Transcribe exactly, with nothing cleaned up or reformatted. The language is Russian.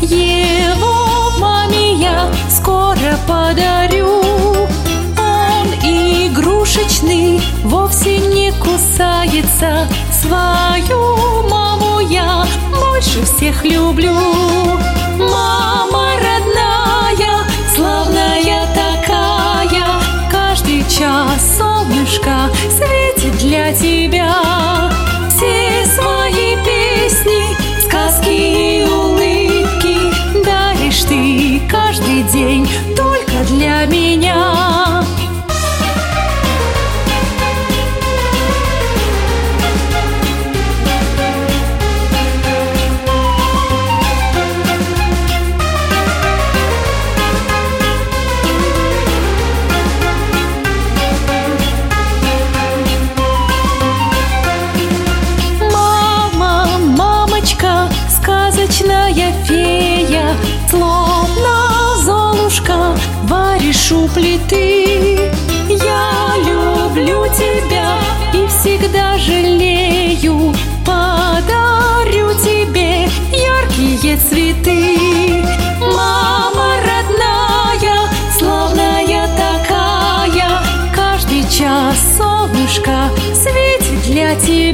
Его маме я скоро подарю. Он игрушечный, вовсе не кусается. Свою маму я больше всех люблю. Мама родная, славная такая, каждый час солнышко светит для тебя. Все свои песни, сказки и улыбки даришь ты каждый день только для меня. Сказочная фея, словно Золушка, варишь у плиты. Я люблю тебя и всегда жалею, подарю тебе яркие цветы. Мама родная, славная такая, каждый час солнышко светит для тебя.